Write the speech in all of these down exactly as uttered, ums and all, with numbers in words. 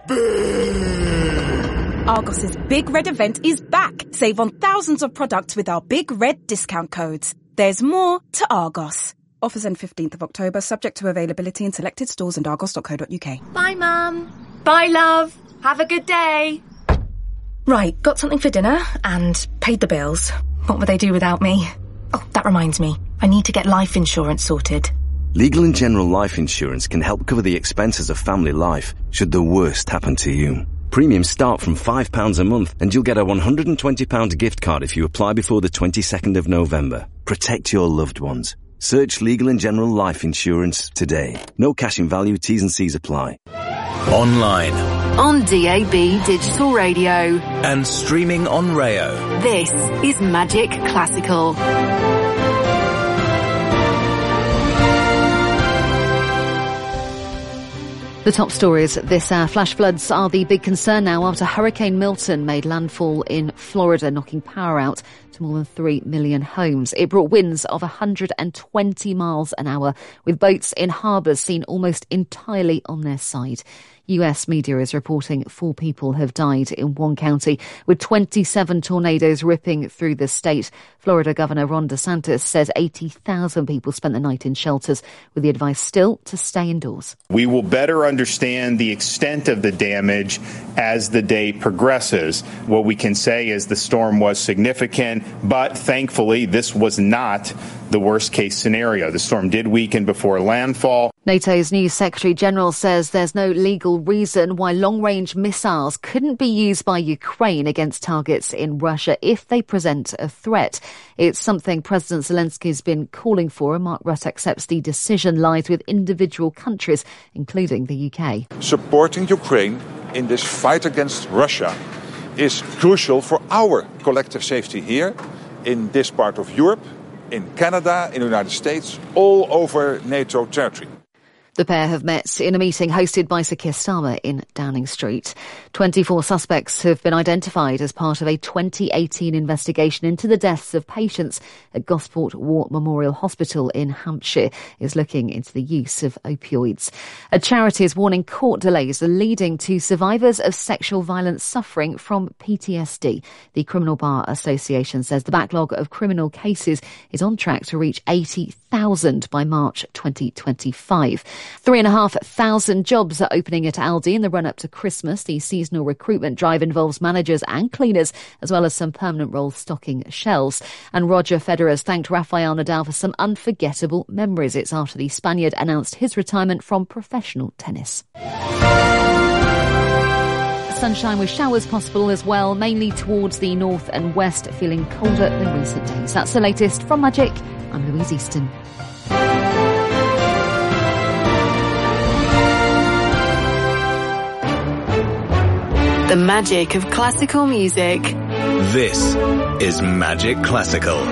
big! Argos's Big Red event is back. Save on thousands of products with our Big Red discount codes. There's more to Argos. Offers end fifteenth of October, subject to availability in selected stores and argos dot co dot uk. Bye, Mum. Bye, love. Have a good day. Right, got something for dinner and paid the bills. What would they do without me? Oh, that reminds me. I need to get life insurance sorted. Legal and General Life Insurance can help cover the expenses of family life should the worst happen to you. Premiums start from five pounds a month and you'll get a one hundred twenty pounds gift card if you apply before the twenty-second of November. Protect your loved ones. Search Legal and General Life Insurance today. No cash in value, T's and C's apply. Online. On D A B Digital Radio. And streaming on Rayo. This is Magic Classical. The top stories this hour. Flash floods are the big concern now after Hurricane Milton made landfall in Florida, knocking power out to more than three million homes. It brought winds of one hundred twenty miles an hour, with boats in harbours seen almost entirely on their side. U S media is reporting four people have died in one county, with twenty-seven tornadoes ripping through the state. Florida Governor Ron DeSantis says eighty thousand people spent the night in shelters, with the advice still to stay indoors. We will better understand the extent of the damage as the day progresses. What we can say is the storm was significant, but thankfully this was not the worst case scenario. The storm did weaken before landfall. NATO's new Secretary General says there's no legal reason why long-range missiles couldn't be used by Ukraine against targets in Russia if they present a threat. It's something President Zelensky's been calling for, and Mark Rutte accepts the decision lies with individual countries, including the U K. Supporting Ukraine in this fight against Russia is crucial for our collective safety here in this part of Europe, in Canada, in the United States, all over NATO territory. The pair have met in a meeting hosted by Sir Keir Starmer in Downing Street. twenty-four suspects have been identified as part of a twenty eighteen investigation into the deaths of patients at Gosport War Memorial Hospital in Hampshire is looking into the use of opioids. A charity is warning court delays are leading to survivors of sexual violence suffering from P T S D. The Criminal Bar Association says the backlog of criminal cases is on track to reach eighty thousand by March twenty twenty-five. Three and a half thousand jobs are opening at Aldi in the run-up to Christmas. The seasonal recruitment drive involves managers and cleaners, as well as some permanent roles stocking shelves. And Roger Federer's thanked Rafael Nadal for some unforgettable memories. It's after the Spaniard announced his retirement from professional tennis. Sunshine with showers possible as well, mainly towards the north and west, feeling colder than recent days. That's the latest from Magic. I'm Louise Easton. The magic of classical music. This is Magic Classical.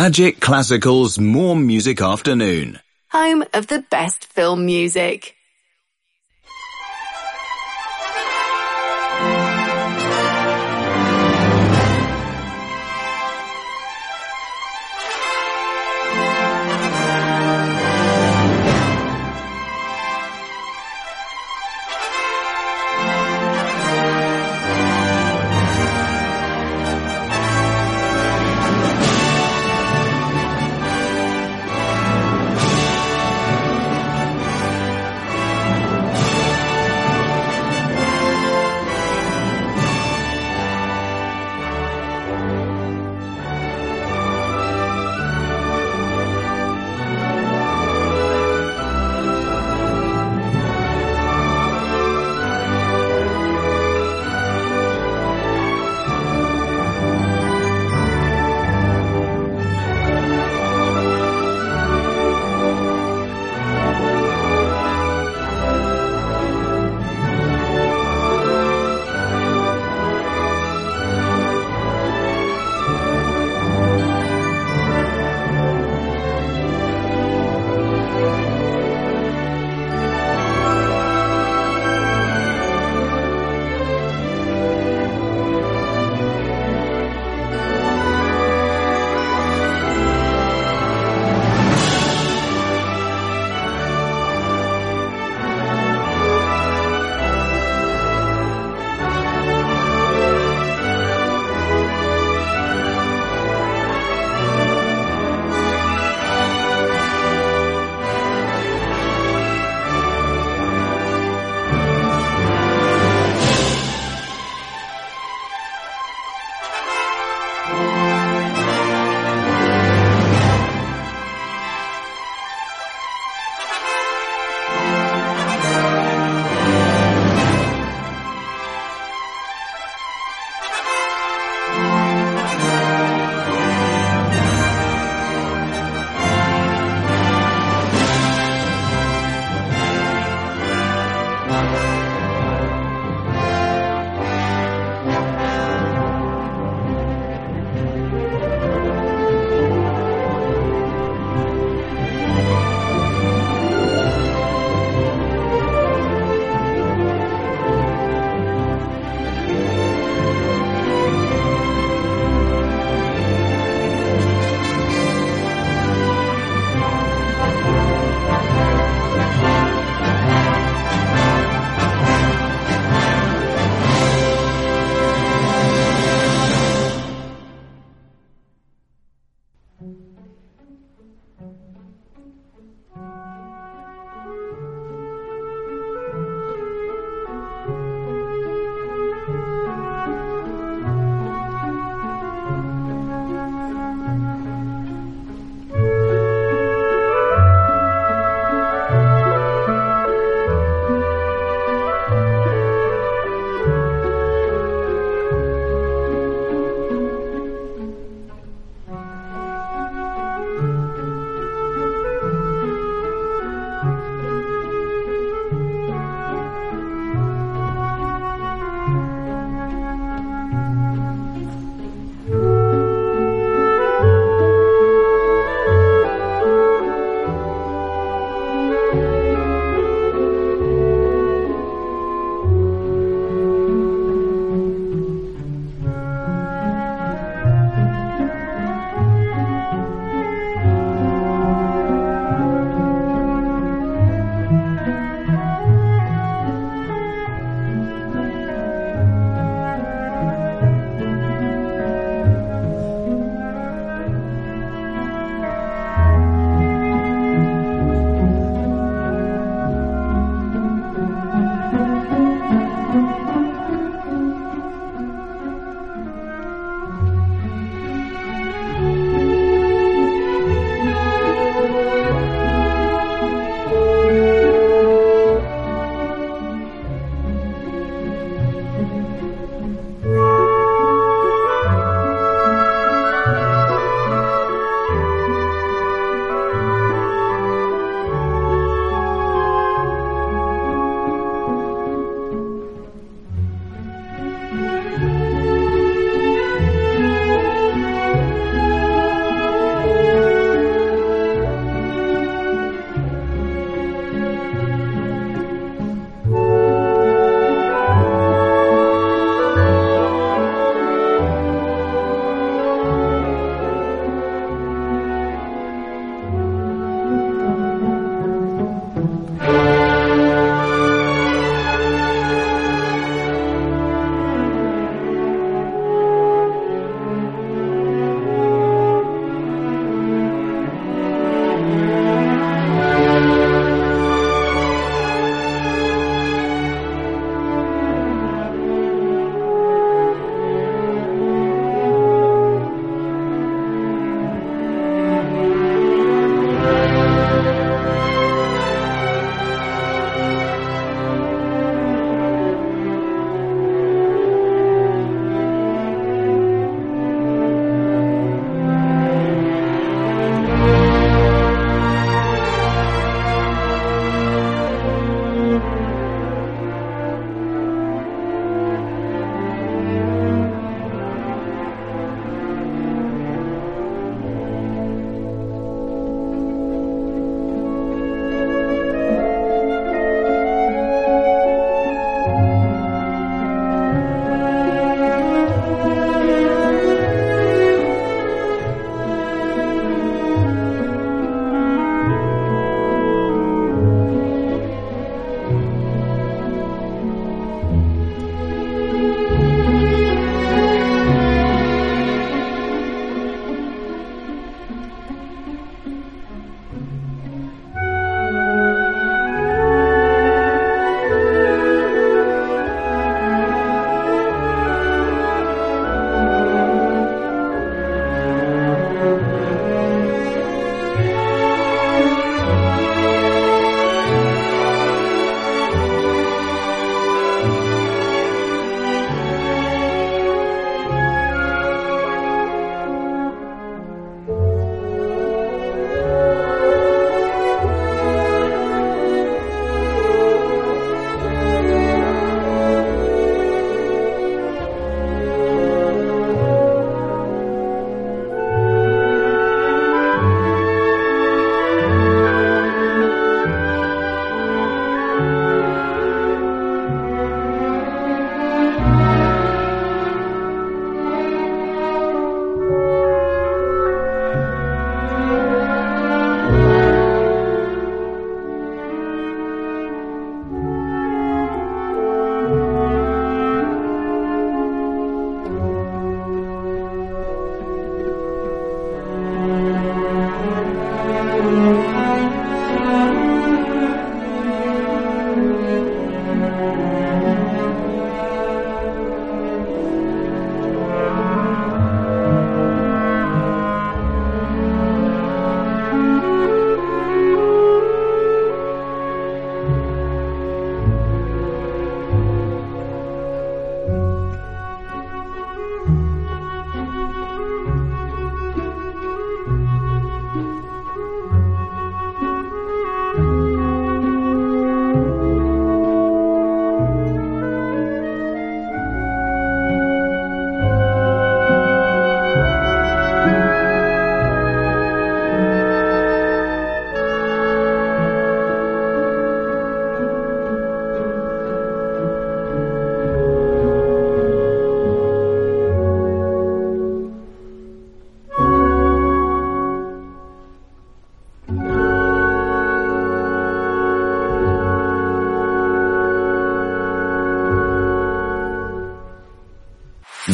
Magic Classical's More Music Afternoon. Home of the best film music.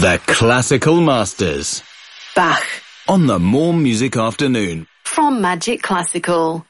The Classical Masters. Bach. On the More Music Afternoon. From Magic Classical.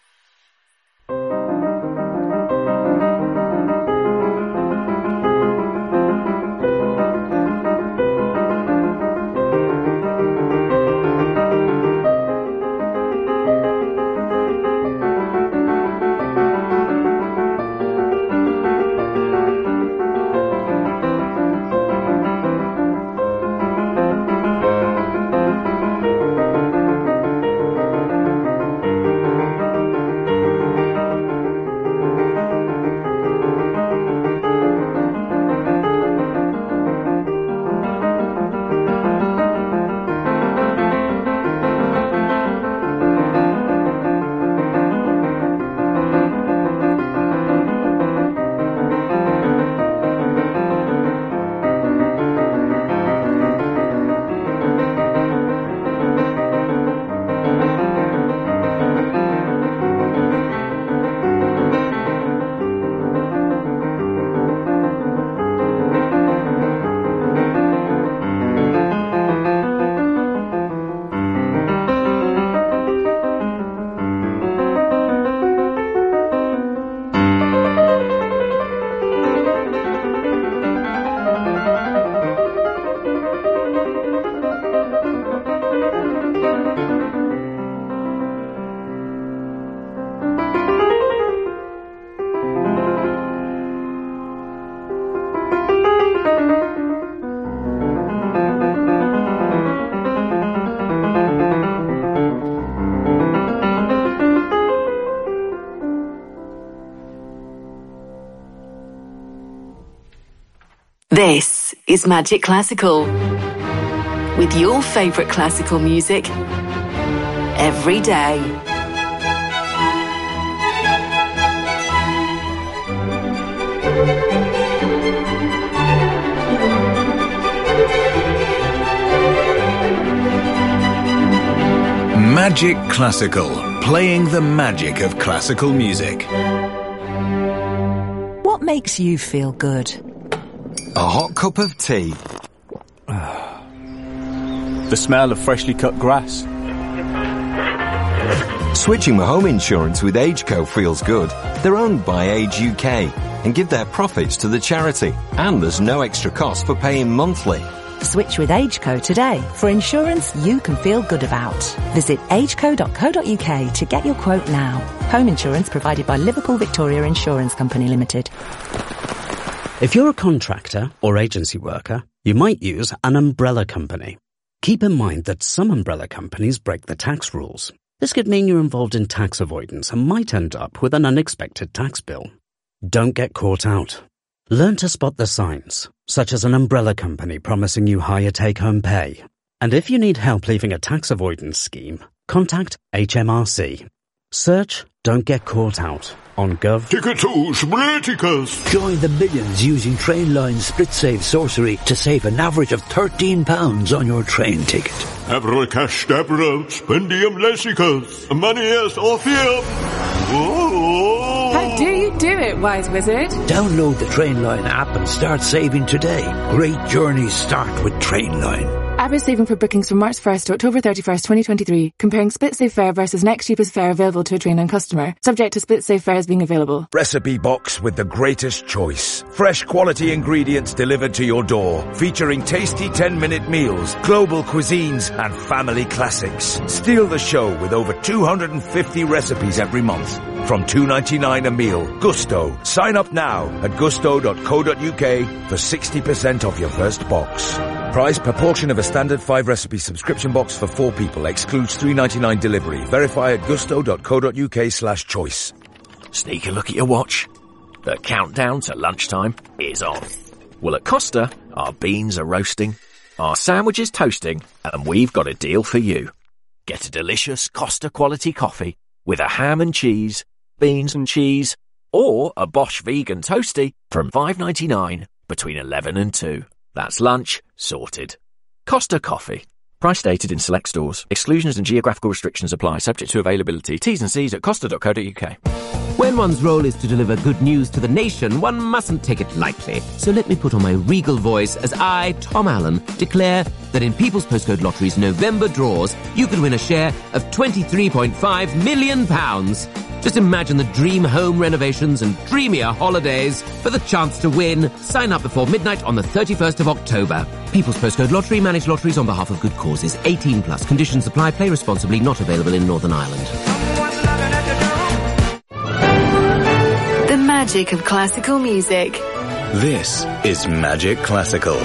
This is Magic Classical, with your favourite classical music every day. Magic Classical, playing the magic of classical music. What makes you feel good? A hot cup of tea. The smell of freshly cut grass. Switching my home insurance with AgeCo feels good. They're owned by Age U K and give their profits to the charity. And there's no extra cost for paying monthly. Switch with AgeCo today for insurance you can feel good about. Visit ageco dot co dot uk to get your quote now. Home insurance provided by Liverpool Victoria Insurance Company Limited. If you're a contractor or agency worker, you might use an umbrella company. Keep in mind that some umbrella companies break the tax rules. This could mean you're involved in tax avoidance and might end up with an unexpected tax bill. Don't get caught out. Learn to spot the signs, such as an umbrella company promising you higher take-home pay. And if you need help leaving a tax avoidance scheme, contact H M R C. Search Don't Get Caught Out on Gov. Ticketus Spliticus. Join the millions using Trainline's SplitSave sorcery to save an average of thirteen pounds on your train ticket. Abracadabra Spendium Lessicus. Manias Orpheum. How do you do it, wise wizard? Download the Trainline app and start saving today. Great journeys start with Trainline. Average saving for bookings from March first to October thirty-first, twenty twenty-three. Comparing SplitSave fare versus next cheapest fare available to a Trainline customer. Subject to SplitSave fares being available. Recipe box with the greatest choice. Fresh quality ingredients delivered to your door. Featuring tasty ten-minute meals, global cuisines and family classics. Steal the show with over two hundred fifty recipes every month. From two ninety-nine a meal. Gusto. Sign up now at gusto dot co dot uk for sixty percent off your first box. Price per portion of a standard five recipe subscription box for four people. Excludes three ninety-nine delivery. Verify at gusto dot co dot uk slash choice. Sneak a look at your watch. The countdown to lunchtime is on. Well, at Costa, our beans are roasting, our sandwiches toasting, and we've got a deal for you. Get a delicious Costa quality coffee with a ham and cheese, beans and cheese, or a Bosch vegan toasty from five ninety-nine between eleven and two. That's lunch sorted. Costa Coffee. Price stated in select stores. Exclusions and geographical restrictions apply, subject to availability. T's and C's at costa dot co dot uk. When one's role is to deliver good news to the nation, one mustn't take it lightly. So let me put on my regal voice as I, Tom Allen, declare that in People's Postcode Lottery's November draws, you could win a share of twenty-three point five million pounds. Just imagine the dream home renovations and dreamier holidays. For the chance to win, sign up before midnight on the thirty-first of October. People's Postcode Lottery, manage lotteries on behalf of good causes. eighteen plus. Conditions apply. Play responsibly. Not available in Northern Ireland. The magic of classical music. This is Magic Classical.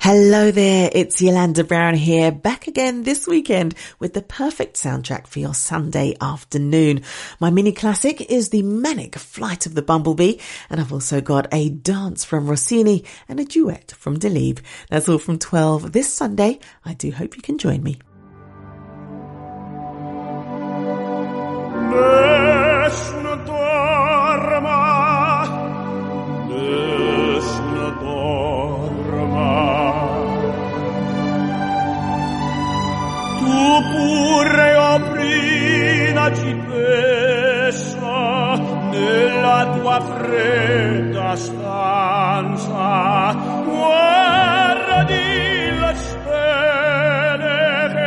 Hello there, it's Yolanda Brown here, back again this weekend with the perfect soundtrack for your Sunday afternoon. My mini classic is the Manic Flight of the Bumblebee, and I've also got a dance from Rossini and a duet from Delibes. That's all from twelve this Sunday. I do hope you can join me. Nessuno dorma, nessuno dorma. Tu pure oprinaci pensa nella tua fredda stanza. Guarda di le stelle che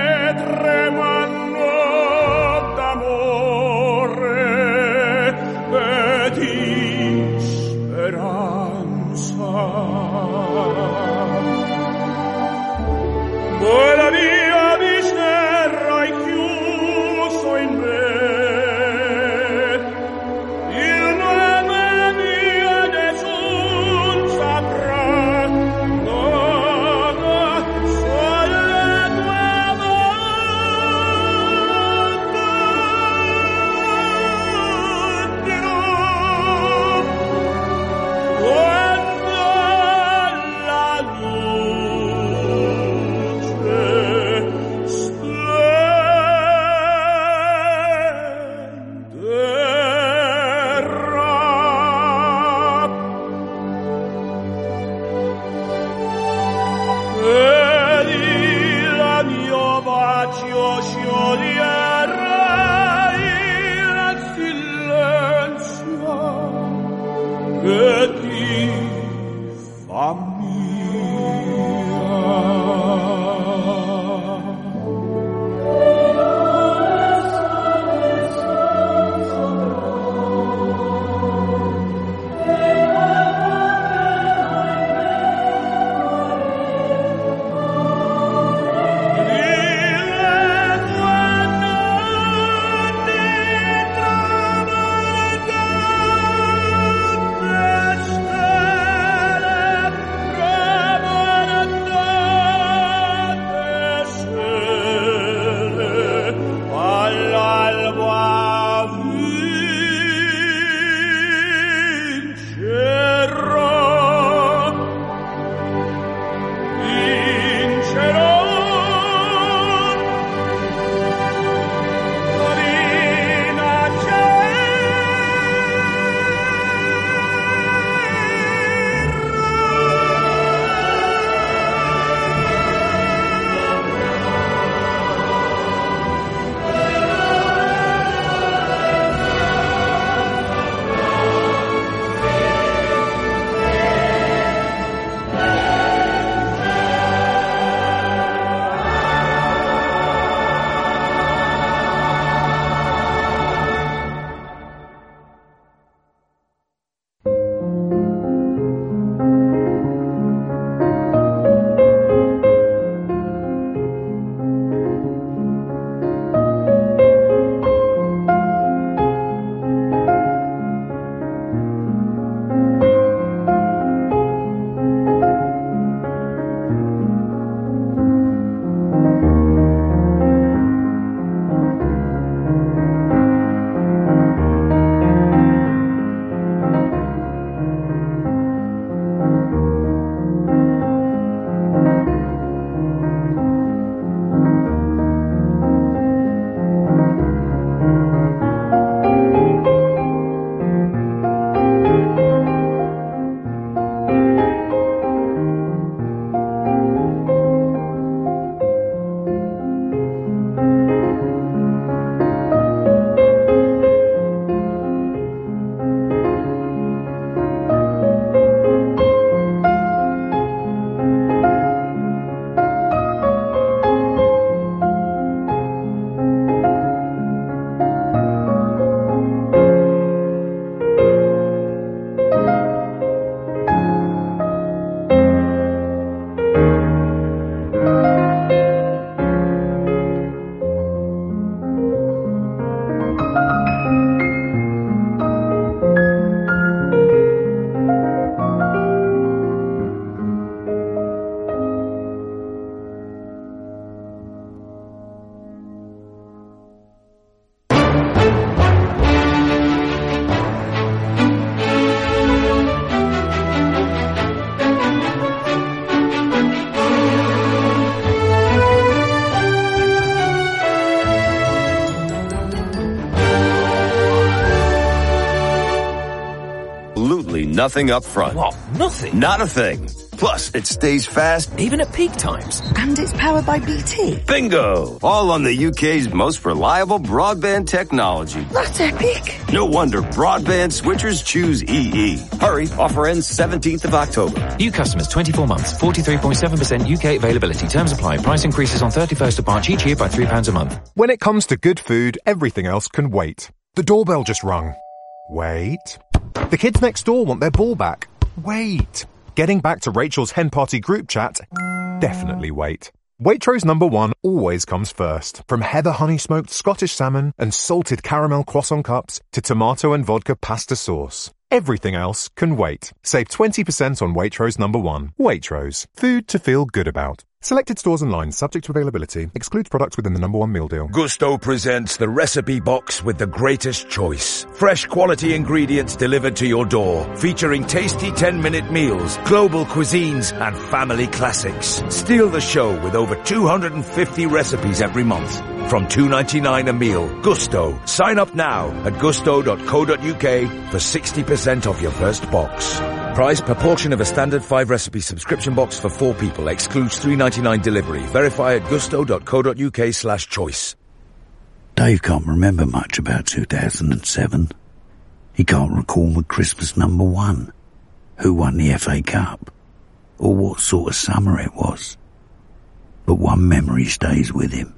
nothing up front. What? Nothing? Not a thing. Plus, it stays fast even at peak times. And it's powered by B T. Bingo! All on the U K's most reliable broadband technology. That's epic. No wonder broadband switchers choose E E. Hurry, offer ends seventeenth of October. New customers, twenty-four months, forty-three point seven percent U K availability. Terms apply. Price increases on thirty-first of March each year by three pounds a month. When it comes to good food, everything else can wait. The doorbell just rung. Wait. The kids next door want their ball back. Wait. Getting back to Rachel's hen party group chat? Definitely wait. Waitrose number one always comes first. From heather honey smoked Scottish salmon and salted caramel croissant cups to tomato and vodka pasta sauce. Everything else can wait. Save twenty percent on Waitrose number one. Waitrose. Food to feel good about. Selected stores and lines subject to availability. Excludes products within the number one meal deal. Gusto presents the recipe box with the greatest choice. Fresh quality ingredients delivered to your door. Featuring tasty ten-minute meals, global cuisines, and family classics. Steal the show with over two hundred fifty recipes every month. From two ninety-nine a meal. Gusto. Sign up now at gusto dot co dot uk for sixty percent off your first box. Price per portion of a standard five recipe subscription box for four people. Excludes three ninety-nine delivery. Verify at gusto dot co dot uk slash choice. Dave can't remember much about two thousand seven. He can't recall the Christmas number one, who won the F A Cup, or what sort of summer it was. But one memory stays with him.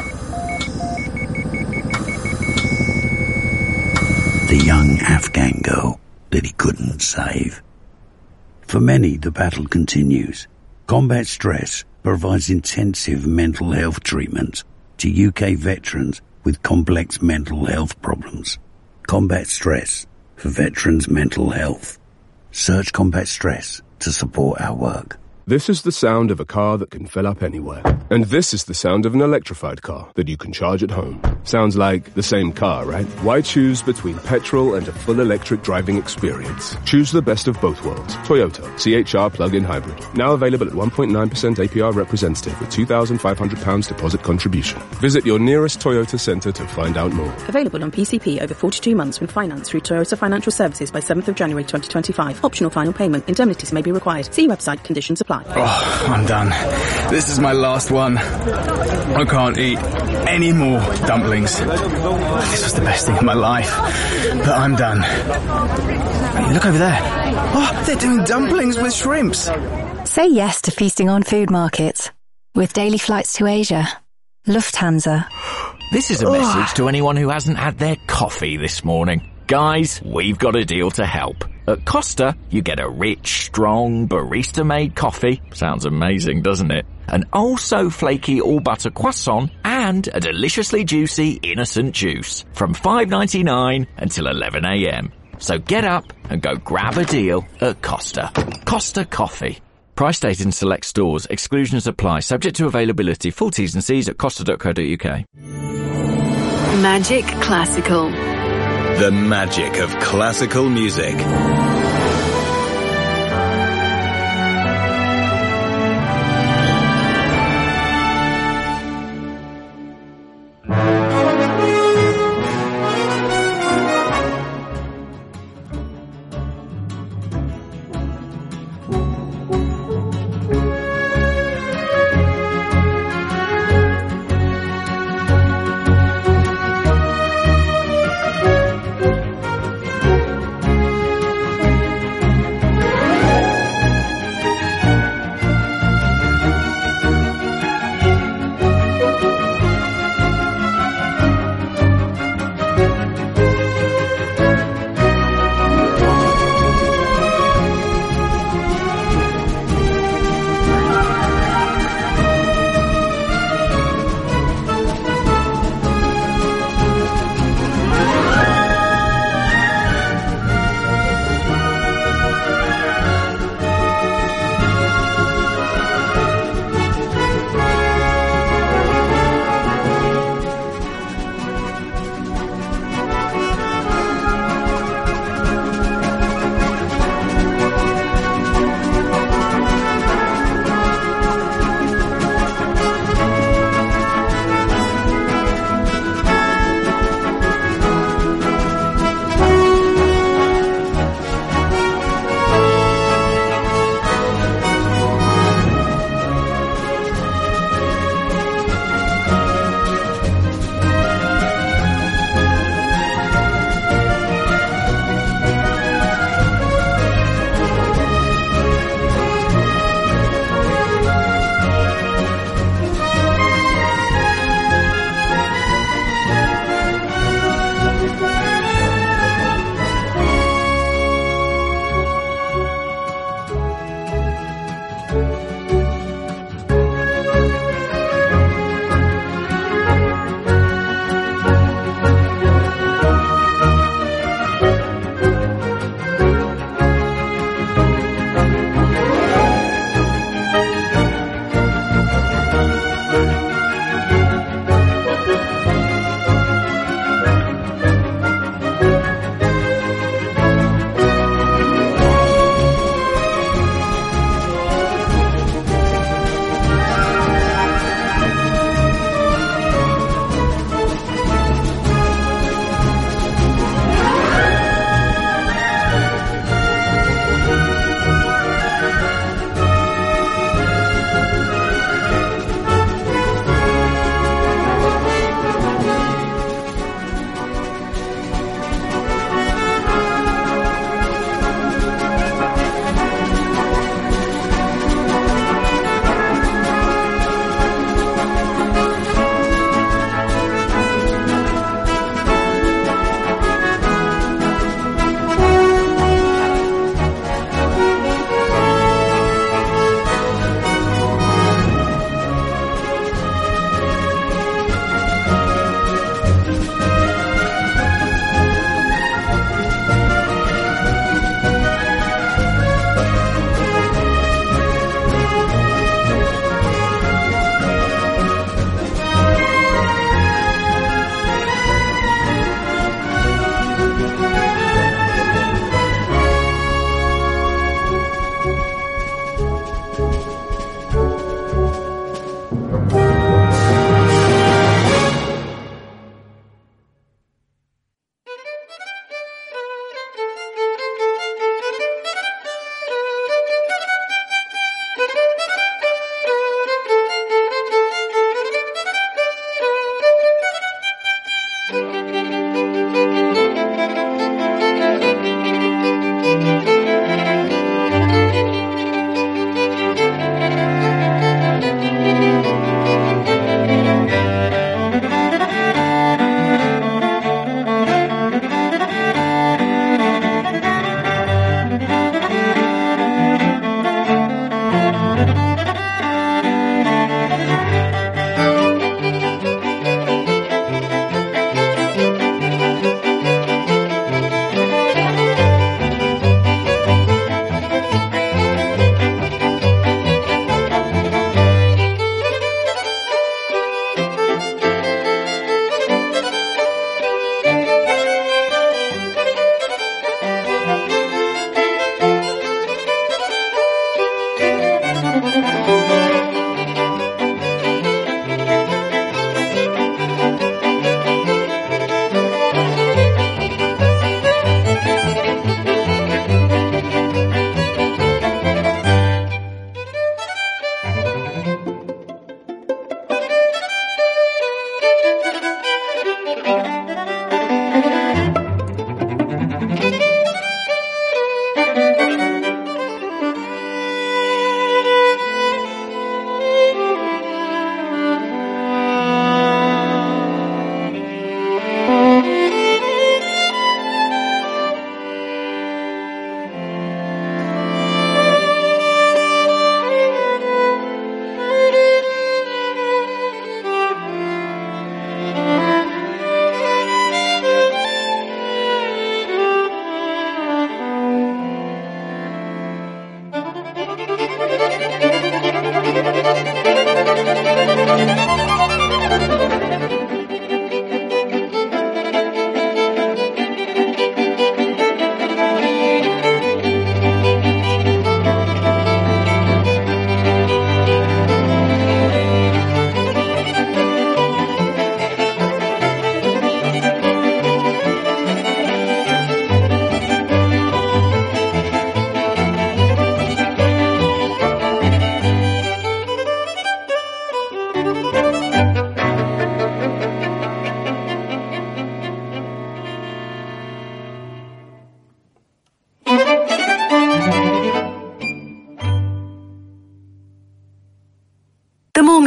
The young Afghan girl that he couldn't save. For many, the battle continues. Combat Stress provides intensive mental health treatment to U K veterans with complex mental health problems. Combat Stress for veterans' mental health. Search Combat Stress to support our work. This is the sound of a car that can fill up anywhere. And this is the sound of an electrified car that you can charge at home. Sounds like the same car, right? Why choose between petrol and a full electric driving experience? Choose the best of both worlds. Toyota C H R plug-in hybrid. Now available at one point nine percent A P R representative with two thousand five hundred pounds deposit contribution. Visit your nearest Toyota centre to find out more. Available on P C P over forty-two months when financed through Toyota Financial Services by seventh of January twenty twenty-five. Optional final payment. Indemnities may be required. See website. Conditions apply. Oh, I'm done. This is my last one. I can't eat any more dumplings. This was the best thing in my life. But I'm done. Hey, look over there. Oh, they're doing dumplings with shrimps. Say yes to feasting on food markets. With daily flights to Asia. Lufthansa. This is a message to anyone who hasn't had their coffee this morning. Guys, we've got a deal to help. At Costa, you get a rich, strong, barista-made coffee. Sounds amazing, doesn't it? An oh-so-flaky all-butter croissant and a deliciously juicy innocent juice. From five ninety-nine until eleven a.m. So get up and go grab a deal at Costa. Costa Coffee. Price date in select stores. Exclusions apply. Subject to availability. Full T's and C's at costa dot co dot uk. Magic Classical. The magic of classical music.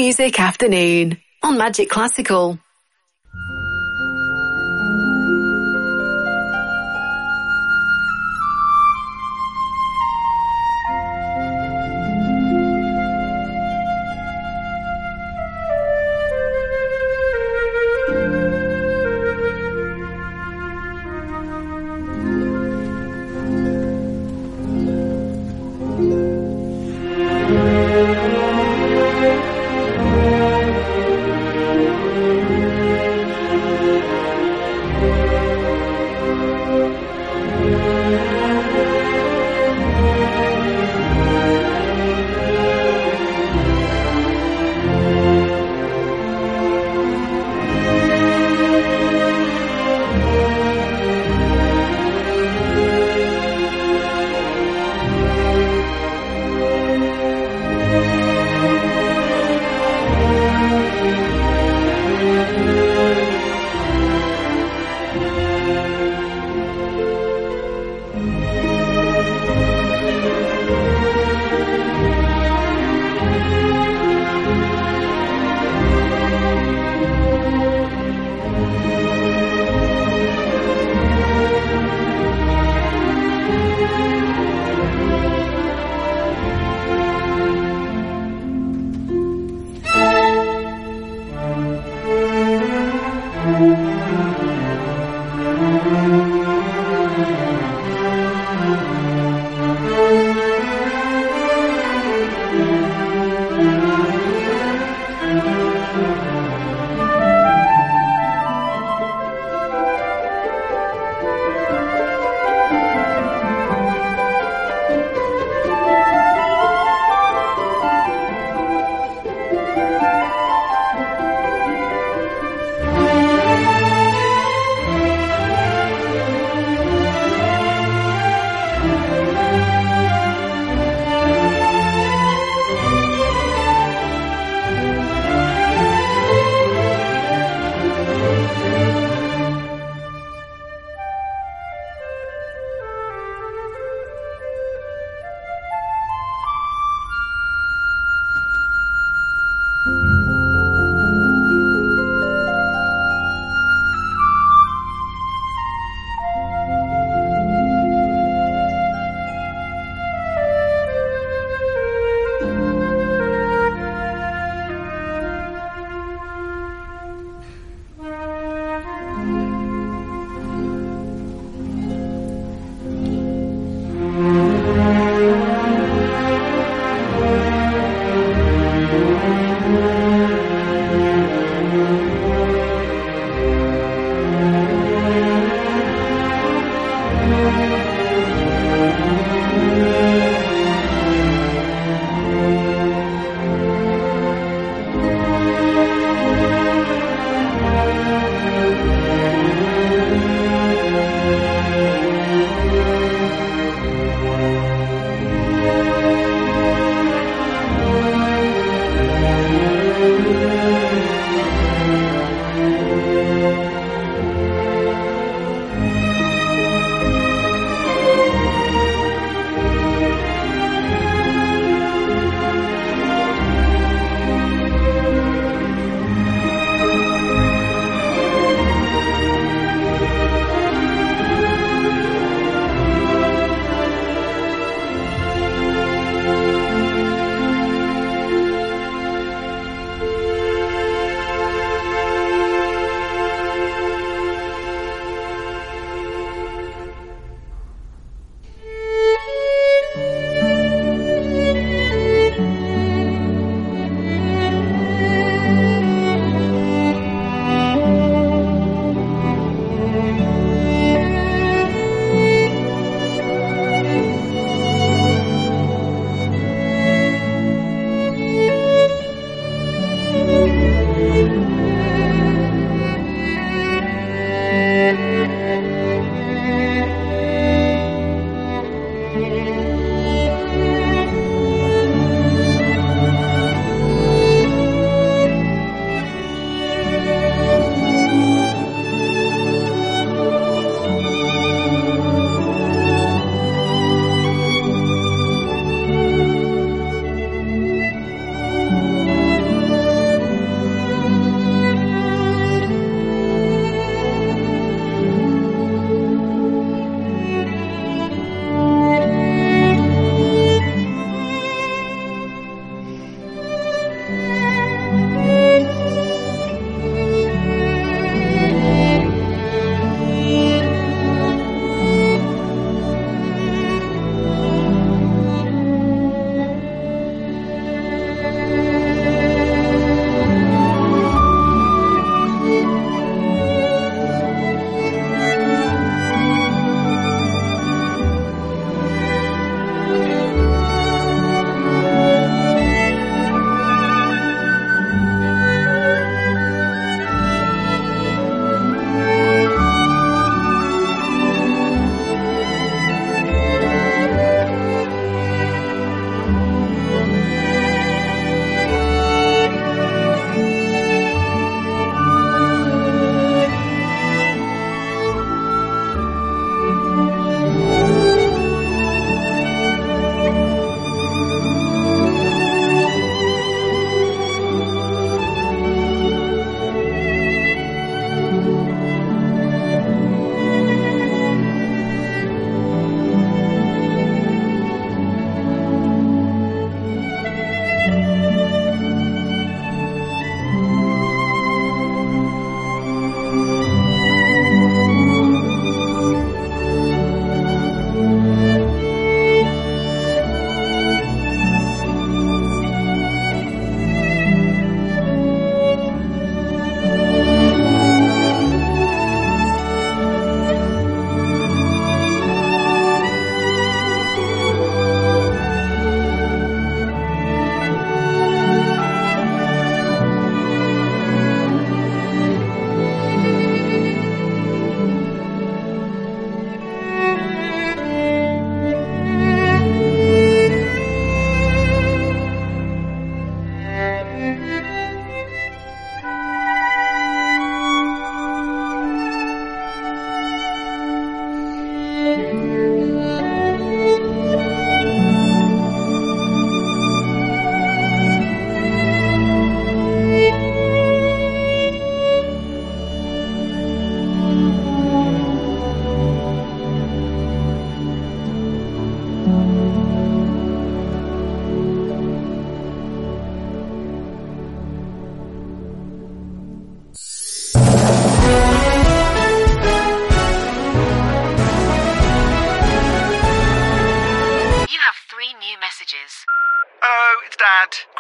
Music Afternoon on Magic Classical.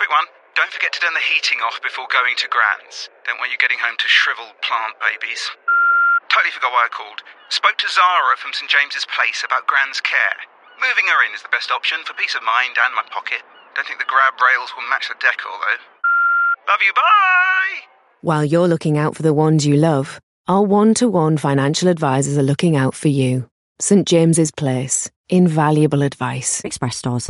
quick one. Don't forget to turn the heating off before going to Gran's. Don't want you getting home to shriveled plant babies. Totally forgot why I called. Spoke to Zara from St James's Place about Gran's care. Moving her in is the best option for peace of mind and my pocket. Don't think the grab rails will match the decor, though. Love you, bye! While you're looking out for the ones you love, our one-to-one financial advisors are looking out for you. St James's Place. Invaluable advice. Express stores.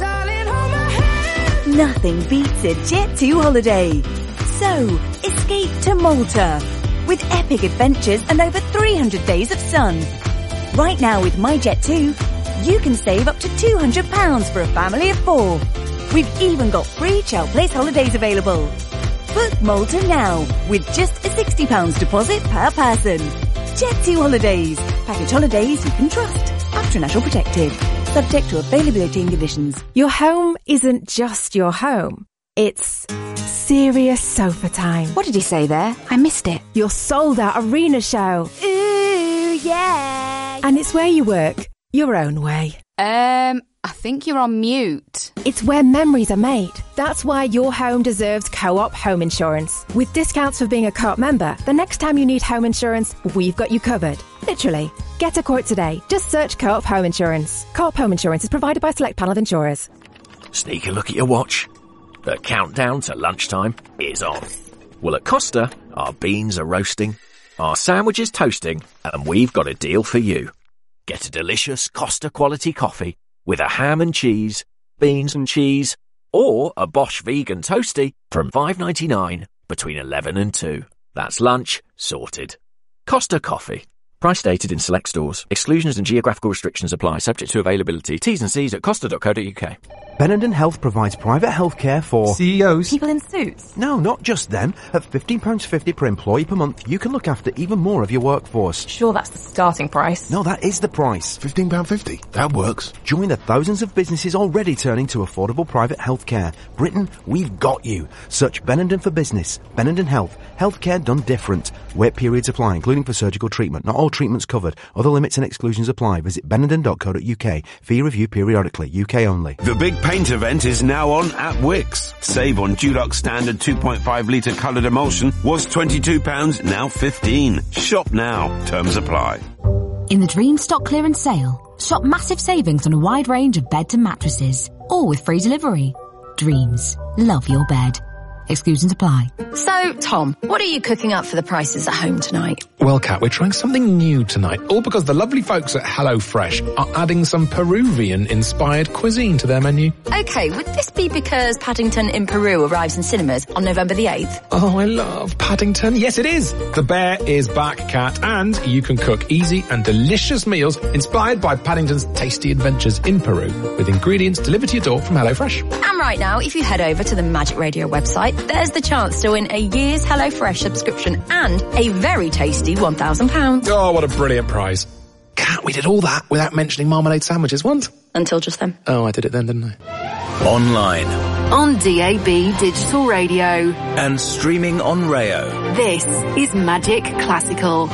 Nothing beats a Jet two holiday. So, escape to Malta with epic adventures and over three hundred days of sun. Right now with My Jet two, you can save up to two hundred pounds for a family of four. We've even got free Chow Place holidays available. Book Malta now with just a sixty pounds deposit per person. Jet two Holidays. Package holidays you can trust. After National Protected. Subject to availability and conditions. Your home isn't just your home. It's serious sofa time. What did he say there? I missed it. Your sold-out arena show. Ooh, yeah. And it's where you work, your own way. Um, I think you're on mute. It's where memories are made. That's why your home deserves Co-op Home Insurance. With discounts for being a Co-op member, the next time you need home insurance, we've got you covered. Literally. Get a quote today. Just search Co-op Home Insurance. Co-op Home Insurance is provided by a select panel of insurers. Sneak a look at your watch. The countdown to lunchtime is on. Well, at Costa, our beans are roasting, our sandwich is toasting, and we've got a deal for you. Get a delicious Costa quality coffee with a ham and cheese, beans and cheese, or a Bosch vegan toasty from five ninety-nine between eleven and two. That's lunch sorted. Costa Coffee. Price stated in select stores. Exclusions and geographical restrictions apply, subject to availability. T's and C's at costa dot co dot uk. Benenden Health provides private healthcare for C E Os. People in suits. No, not just them. At fifteen pounds fifty per employee per month, you can look after even more of your workforce. Sure, that's the starting price. No, that is the price. fifteen pounds fifty. That works. Join the thousands of businesses already turning to affordable private healthcare. Britain, we've got you. Search Benenden for business. Benenden Health. Healthcare done different. Wait periods apply, including for surgical treatment. Not all treatments covered. Other limits and exclusions apply. Visit benenden dot co dot uk. Fee review periodically. U K only. The big paint event is now on at Wickes. Save on Dulux standard two point five litre coloured emulsion. Was twenty-two pounds, now fifteen. Shop now. Terms apply. In the Dream Stock Clearance Sale, shop massive savings on a wide range of beds and mattresses, all with free delivery. Dreams. Love your bed. Exclusions apply. So, Tom, what are you cooking up for the prices at home tonight? Well, Kat, we're trying something new tonight, all because the lovely folks at HelloFresh are adding some Peruvian-inspired cuisine to their menu. Okay, would this be because Paddington in Peru arrives in cinemas on November the eighth? Oh, I love Paddington. Yes, it is. The bear is back, Kat, and you can cook easy and delicious meals inspired by Paddington's tasty adventures in Peru with ingredients delivered to your door from HelloFresh. And right now, if you head over to the Magic Radio website, there's the chance to win a year's HelloFresh subscription and a very tasty one thousand pounds. Oh, what a brilliant prize. Kat, we did all that without mentioning marmalade sandwiches once. Until just then. Oh, I did it then, didn't I? Online. On D A B Digital Radio. And streaming on Rayo. This is Magic Classical.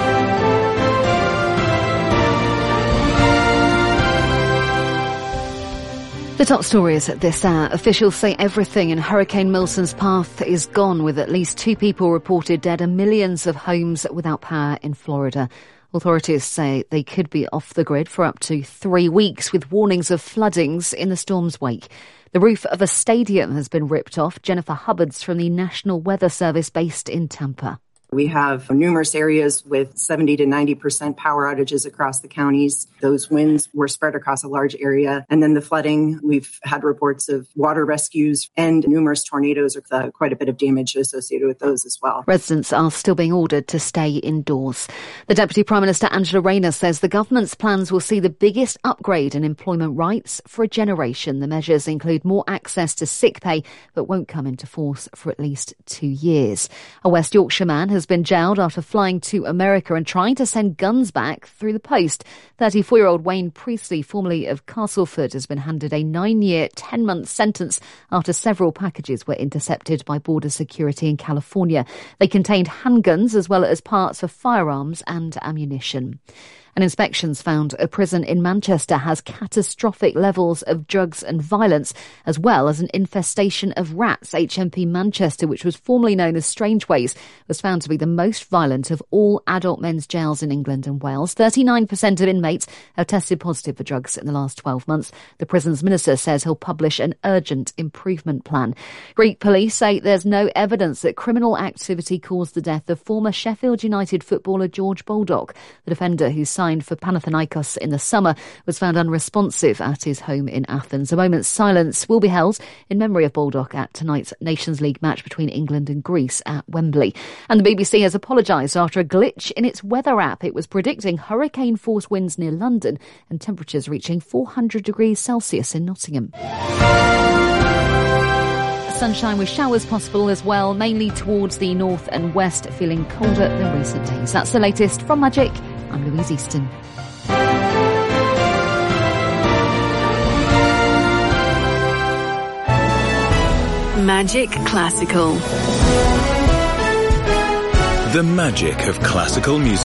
The top stories at this hour. Officials say everything in Hurricane Milton's path is gone, with at least two people reported dead and millions of homes without power in Florida. Authorities say they could be off the grid for up to three weeks, with warnings of floodings in the storm's wake. The roof of a stadium has been ripped off. Jennifer Hubbards from the National Weather Service based in Tampa. We have numerous areas with seventy to ninety percent power outages across the counties. Those winds were spread across a large area. And then the flooding, we've had reports of water rescues and numerous tornadoes, with uh, quite a bit of damage associated with those as well. Residents are still being ordered to stay indoors. The Deputy Prime Minister Angela Rayner says the government's plans will see the biggest upgrade in employment rights for a generation. The measures include more access to sick pay, but won't come into force for at least two years. A West Yorkshire man has has been jailed after flying to America and trying to send guns back through the post. thirty-four-year-old Wayne Priestley, formerly of Castleford, has been handed a nine-year, ten-month sentence after several packages were intercepted by border security in California. They contained handguns as well as parts for firearms and ammunition. And inspections found a prison in Manchester has catastrophic levels of drugs and violence, as well as an infestation of rats. H M P Manchester, which was formerly known as Strangeways, was found to be the most violent of all adult men's jails in England and Wales. thirty-nine percent of inmates have tested positive for drugs in the last twelve months. The prison's minister says he'll publish an urgent improvement plan. Greek police say there's no evidence that criminal activity caused the death of former Sheffield United footballer George Baldock. The defender, who signed for Panathinaikos in the summer, was found unresponsive at his home in Athens. A moment's silence will be held in memory of Baldock at tonight's Nations League match between England and Greece at Wembley. And the B B C has apologised after a glitch in its weather app. It was predicting hurricane-force winds near London and temperatures reaching four hundred degrees Celsius in Nottingham. Sunshine with showers possible as well, mainly towards the north and west, feeling colder than recent days. That's the latest from Magic. I'm Louise Easton. Magic Classical. The magic of classical music.